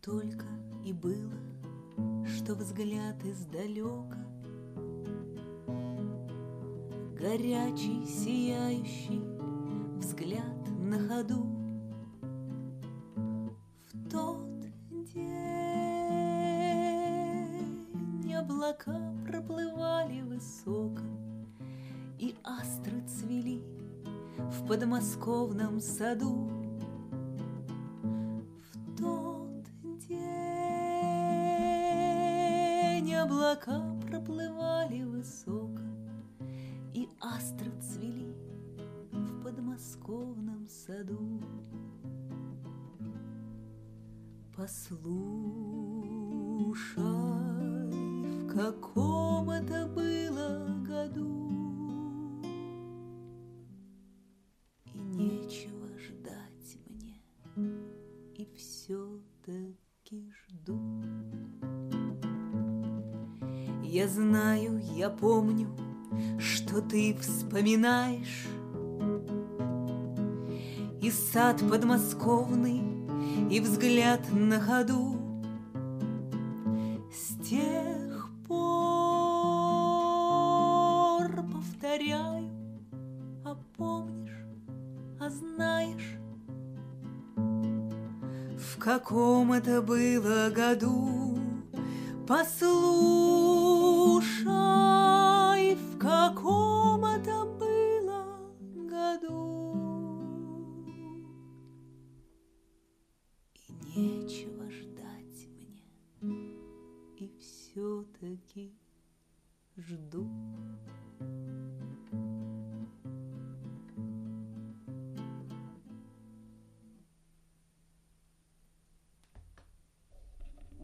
только и было, что взгляд издалека, горячий, сияющий взгляд на ходу. В тот день облака проплывали высоко, и астры цвели в подмосковном саду. В тот день облака проплывали высоко, и астры цвели в подмосковном саду. Послушай, в каком это было году, и нечего ждать мне, и все-таки жду. Я знаю, я помню, что ты вспоминаешь и сад подмосковный, и взгляд на ходу. С тех пор повторяю, а помнишь, а знаешь, в каком это было году? Послушай, в каком это было году, и нечего ждать мне, и все-таки жду.